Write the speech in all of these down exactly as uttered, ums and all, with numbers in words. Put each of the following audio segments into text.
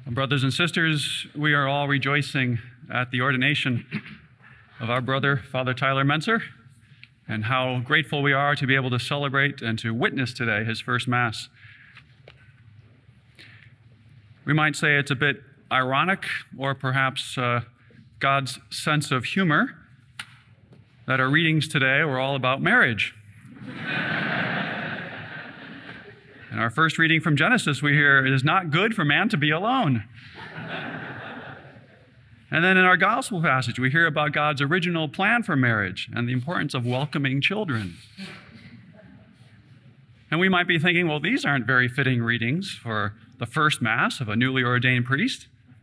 Brothers and sisters, we are all rejoicing at the ordination of our brother, Father Tyler Mentzer, and how grateful we are to be able to celebrate and to witness today his first Mass. We might say it's a bit ironic, or perhaps uh, God's sense of humor, that our readings today were all about marriage. In our first reading from Genesis, we hear, it is not good for man to be alone. And then in our gospel passage, we hear about God's original plan for marriage and the importance of welcoming children. And we might be thinking, well, these aren't very fitting readings for the first Mass of a newly ordained priest.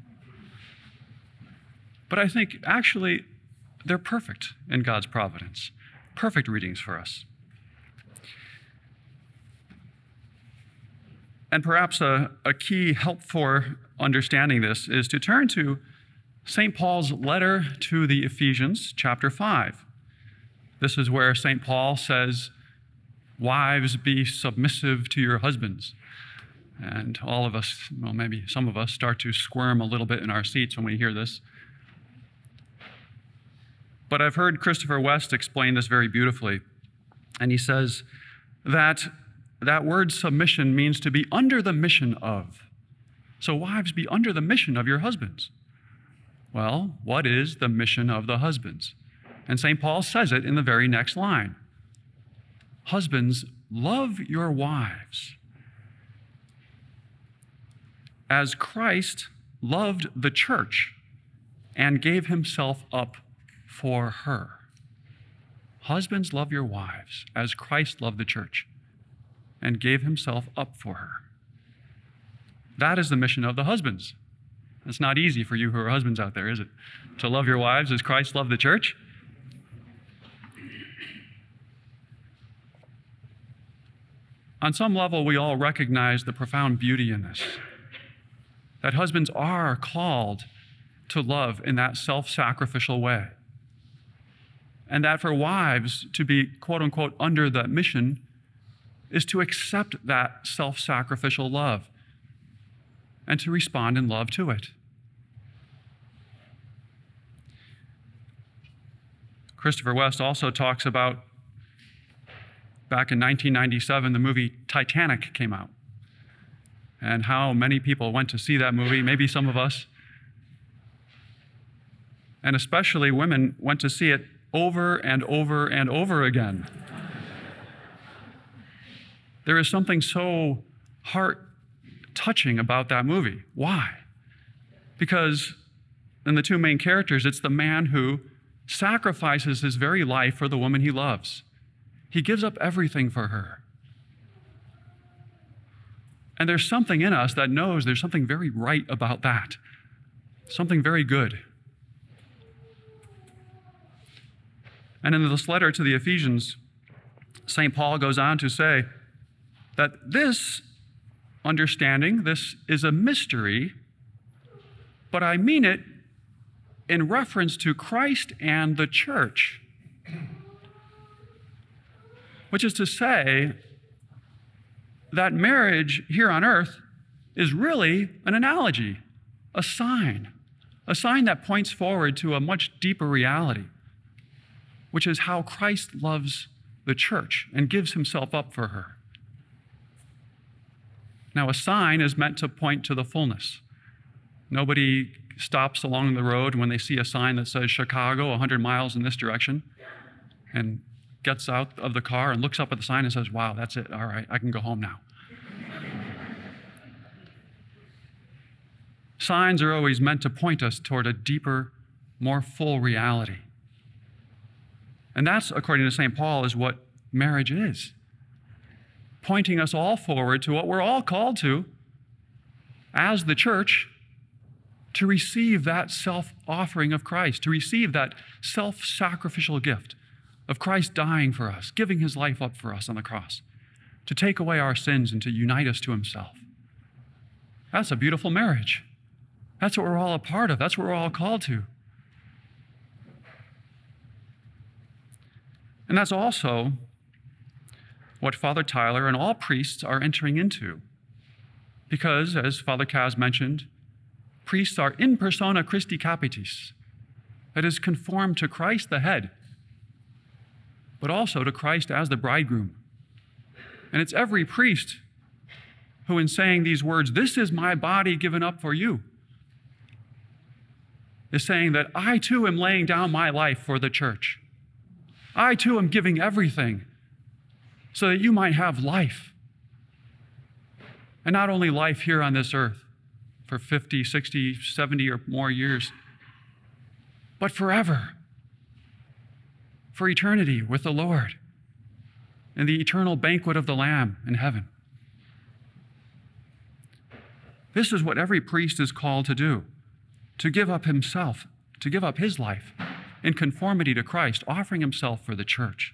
But I think actually they're perfect in God's providence, perfect readings for us. And perhaps a, a key help for understanding this is to turn to Saint Paul's letter to the Ephesians, chapter five. This is where Saint Paul says, "Wives, be submissive to your husbands." And all of us, well, maybe some of us, start to squirm a little bit in our seats when we hear this. But I've heard Christopher West explain this very beautifully. And he says that that word submission means to be under the mission of. So wives, be under the mission of your husbands. Well, what is the mission of the husbands? And Saint Paul says it in the very next line. Husbands, love your wives as Christ loved the church and gave himself up for her. Husbands, love your wives as Christ loved the church and gave himself up for her. That is the mission of the husbands. It's not easy for you who are husbands out there, is it? To love your wives as Christ loved the church. On some level, we all recognize the profound beauty in this, that husbands are called to love in that self-sacrificial way, and that for wives to be, quote unquote, under that mission is to accept that self-sacrificial love and to respond in love to it. Christopher West also talks about, back in nineteen ninety-seven, the movie Titanic came out, and how many people went to see that movie, maybe some of us, and especially women went to see it over and over and over again. There is something so heart-touching about that movie. Why? Because in the two main characters, it's the man who sacrifices his very life for the woman he loves. He gives up everything for her. And there's something in us that knows there's something very right about that, something very good. And in this letter to the Ephesians, Saint Paul goes on to say that this understanding, this is a mystery, but I mean it in reference to Christ and the church, which is to say that marriage here on earth is really an analogy, a sign, a sign that points forward to a much deeper reality, which is how Christ loves the church and gives himself up for her. Now, a sign is meant to point to the fullness. Nobody stops along the road when they see a sign that says Chicago, one hundred miles in this direction, and gets out of the car and looks up at the sign and says, wow, that's it. All right, I can go home now. Signs are always meant to point us toward a deeper, more full reality. And that's, according to Saint Paul, is what marriage is. Pointing us all forward to what we're all called to as the church, to receive that self-offering of Christ, to receive that self-sacrificial gift of Christ dying for us, giving his life up for us on the cross, to take away our sins and to unite us to himself. That's a beautiful marriage. That's what we're all a part of. That's what we're all called to. And that's also what Father Tyler and all priests are entering into. Because, as Father Kaz mentioned, Priests are in persona Christi capitis, that is, conformed to Christ the head, but also to Christ as the bridegroom. And it's every priest who, in saying these words, "This is my body given up for you," is saying that I too am laying down my life for the church. I too am giving everything so that you might have life. And not only life here on this earth for fifty, sixty, seventy or more years, but forever, for eternity with the Lord in the eternal banquet of the Lamb in heaven. This is what every priest is called to do, to give up himself, to give up his life in conformity to Christ, offering himself for the church.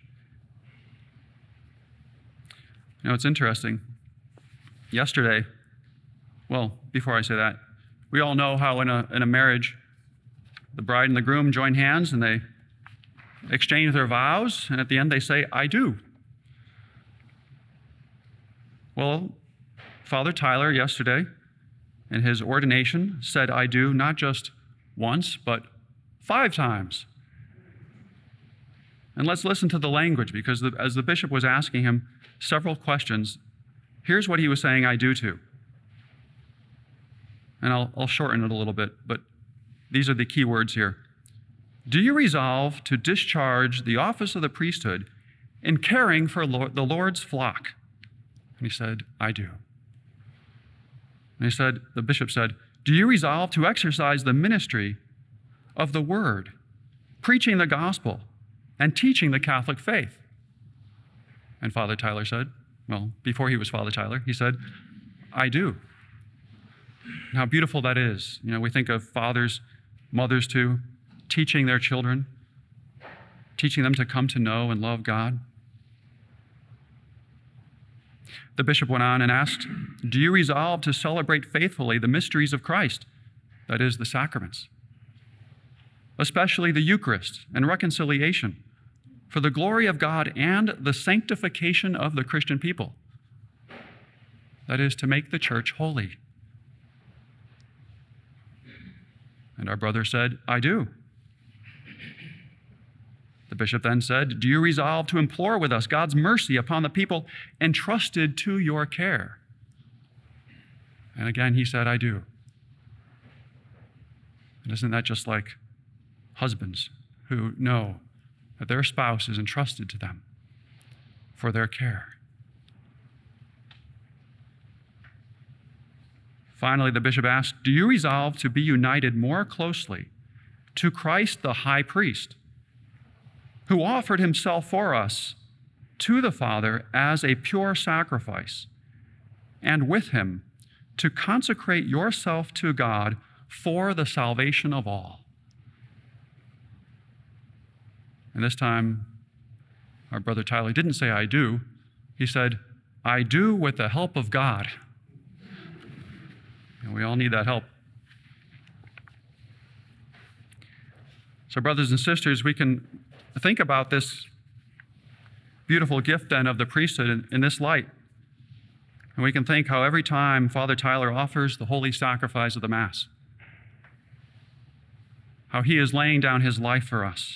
You know, it's interesting. Yesterday, well, before I say that, we all know how in a, in a marriage, the bride and the groom join hands and they exchange their vows, and at the end they say, "I do." Well, Father Tyler yesterday in his ordination said "I do" not just once, but five times. And let's listen to the language, because the, as the bishop was asking him several questions, here's what he was saying "I do" to. And I'll, I'll shorten it a little bit, but these are the key words here. Do you resolve to discharge the office of the priesthood in caring for Lord, the Lord's flock? And he said, "I do." And he said, the bishop said, do you resolve to exercise the ministry of the word, preaching the gospel and teaching the Catholic faith? And Father Tyler said, well, before he was Father Tyler, he said, "I do." And how beautiful that is. You know, we think of fathers, mothers too, teaching their children, teaching them to come to know and love God. The bishop went on and asked, do you resolve to celebrate faithfully the mysteries of Christ, that is, the sacraments, especially the Eucharist and reconciliation, for the glory of God and the sanctification of the Christian people, that is, to make the church holy? And our brother said, "I do." The bishop then said, do you resolve to implore with us God's mercy upon the people entrusted to your care? And again, he said, "I do." And isn't that just like husbands who know that their spouse is entrusted to them for their care? Finally, the bishop asked, do you resolve to be united more closely to Christ the high priest, who offered himself for us to the Father as a pure sacrifice, and with him to consecrate yourself to God for the salvation of all? And this time, our brother Tyler didn't say "I do." He said, "I do with the help of God." And we all need that help. So, brothers and sisters, we can think about this beautiful gift then of the priesthood in, in this light. And we can think how every time Father Tyler offers the holy sacrifice of the Mass, how he is laying down his life for us.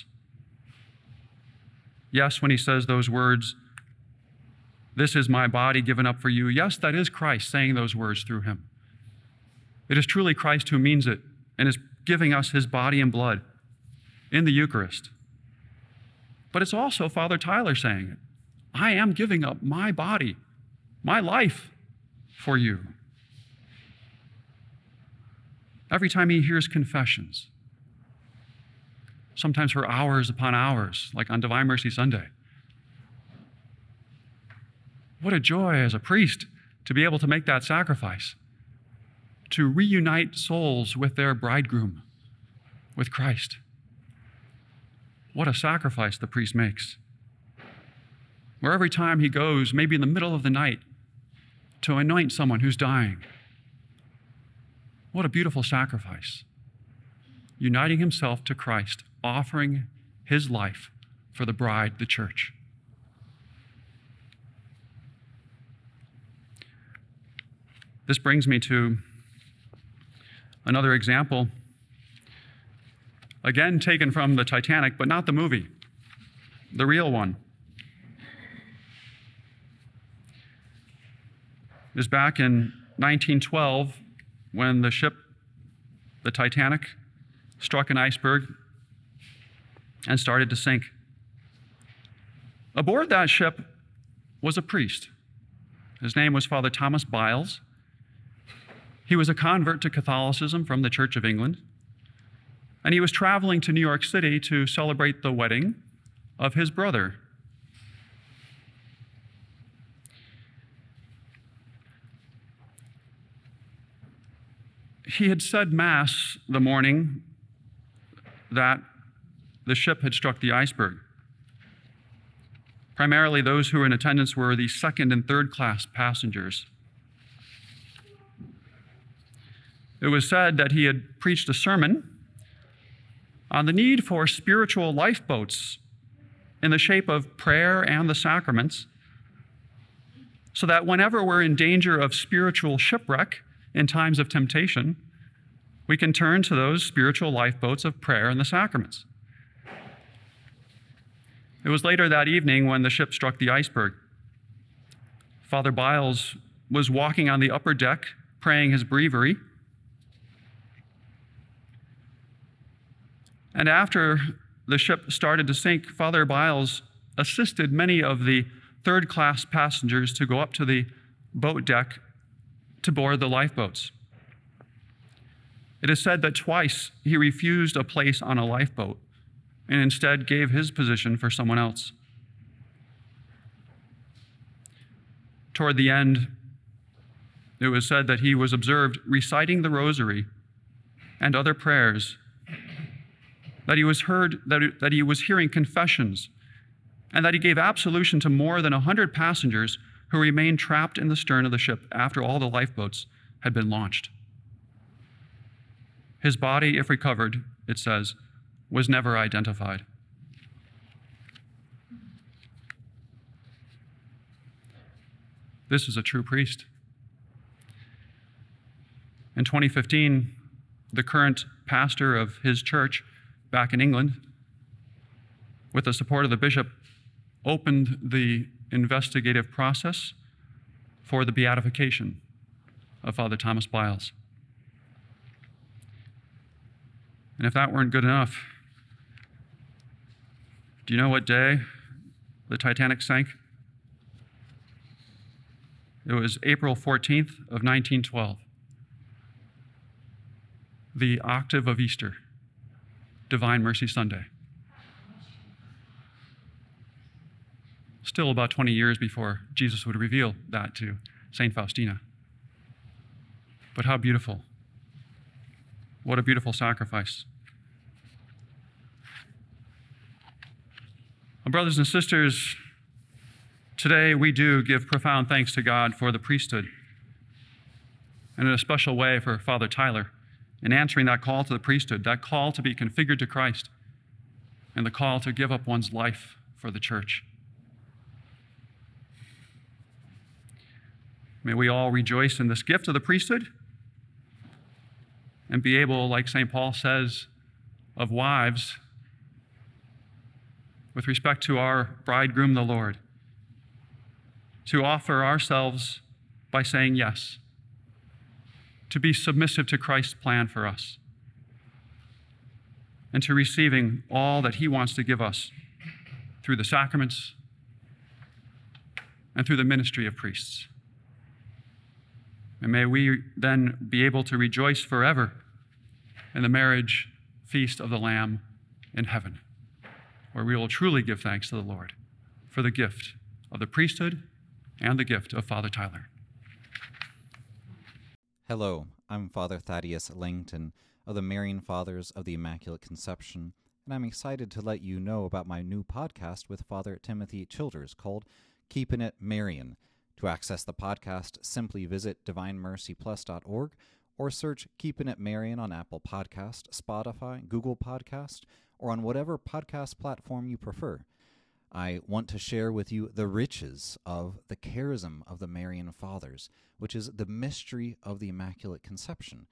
Yes, when he says those words, "This is my body given up for you," yes, that is Christ saying those words through him. It is truly Christ who means it and is giving us his body and blood in the Eucharist. But it's also Father Tyler saying it. I am giving up my body, my life for you. Every time he hears confessions, sometimes for hours upon hours, like on Divine Mercy Sunday. What a joy as a priest to be able to make that sacrifice, to reunite souls with their bridegroom, with Christ. What a sacrifice the priest makes. Where every time he goes, maybe in the middle of the night, to anoint someone who's dying. What a beautiful sacrifice. Uniting himself to Christ, offering his life for the bride, the church. This brings me to Another example, again taken from the Titanic, but not the movie, the real one, is back in nineteen twelve when the ship, the Titanic, struck an iceberg and started to sink. Aboard that ship was a priest. His name was Father Thomas Byles. He was a convert to Catholicism from the Church of England, and he was traveling to New York City to celebrate the wedding of his brother. He had said Mass the morning that the ship had struck the iceberg. Primarily, those who were in attendance were the second and third class passengers. It was said that he had preached a sermon on the need for spiritual lifeboats in the shape of prayer and the sacraments, so that whenever we're in danger of spiritual shipwreck in times of temptation, we can turn to those spiritual lifeboats of prayer and the sacraments. It was later that evening when the ship struck the iceberg. Father Byles was walking on the upper deck, praying his breviary. And after the ship started to sink, Father Byles assisted many of the third-class passengers to go up to the boat deck to board the lifeboats. It is said that twice he refused a place on a lifeboat and instead gave his position for someone else. Toward the end, it was said that he was observed reciting the rosary and other prayers, that he was heard, that, that he was hearing confessions, and that he gave absolution to more than a hundred passengers who remained trapped in the stern of the ship after all the lifeboats had been launched. His body, if recovered, it says, was never identified. This is a true priest. In twenty fifteen, the current pastor of his church back in England, with the support of the bishop, opened the investigative process for the beatification of Father Thomas Byles. And if that weren't good enough, do you know what day the Titanic sank? It was April fourteenth of nineteen twelve. The octave of Easter, Divine Mercy Sunday. Still about twenty years before Jesus would reveal that to Saint Faustina. But how beautiful. What a beautiful sacrifice. Well, brothers and sisters, today we do give profound thanks to God for the priesthood, and in a special way for Father Tyler in answering that call to the priesthood, that call to be configured to Christ, and the call to give up one's life for the church. May we all rejoice in this gift of the priesthood and be able, like Saint Paul says of wives, with respect to our bridegroom, the Lord, to offer ourselves by saying yes, to be submissive to Christ's plan for us, and to receiving all that he wants to give us through the sacraments and through the ministry of priests. And may we then be able to rejoice forever in the marriage feast of the Lamb in heaven, where we will truly give thanks to the Lord for the gift of the priesthood and the gift of Father Tyler. Hello, I'm Father Thaddeus Langton of the Marian Fathers of the Immaculate Conception, and I'm excited to let you know about my new podcast with Father Timothy Childers called Keeping It Marian. To access the podcast, simply visit divine mercy plus dot org or search Keeping It Marian on Apple Podcast, Spotify, Google Podcast, or on whatever podcast platform you prefer. I want to share with you the riches of the charism of the Marian Fathers, which is the mystery of the Immaculate Conception.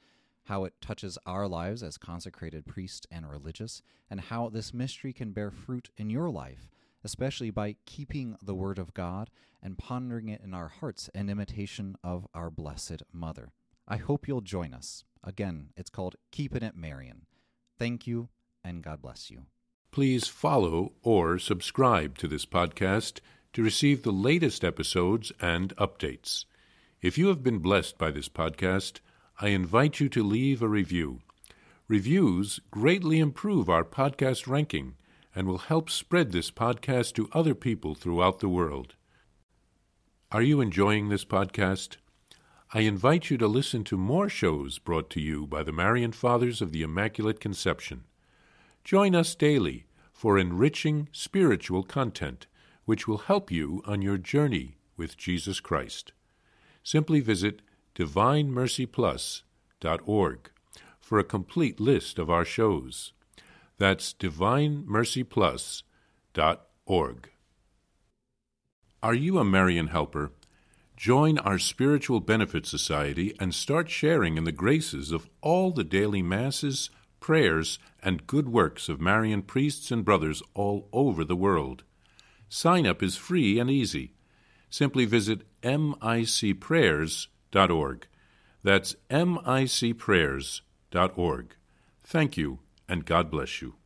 how it touches our lives as consecrated priests and religious, and how this mystery can bear fruit in your life, especially by keeping the Word of God and pondering it in our hearts in imitation of our Blessed Mother. I hope you'll join us. Again, it's called Keeping It Marian. Thank you, and God bless you. Please follow or subscribe to this podcast to receive the latest episodes and updates. If you have been blessed by this podcast, I invite you to leave a review. Reviews greatly improve our podcast ranking and will help spread this podcast to other people throughout the world. Are you enjoying this podcast? I invite you to listen to more shows brought to you by the Marian Fathers of the Immaculate Conception. Join us daily for enriching spiritual content, which will help you on your journey with Jesus Christ. Simply visit divine mercy plus dot org for a complete list of our shows. That's divine mercy plus dot org. Are you a Marian helper? Join our Spiritual Benefit Society and start sharing in the graces of all the daily masses, prayers, and good works of Marian priests and brothers all over the world. Sign up is free and easy. Simply visit m i c prayers dot org. That's m i c prayers dot org. Thank you, and God bless you.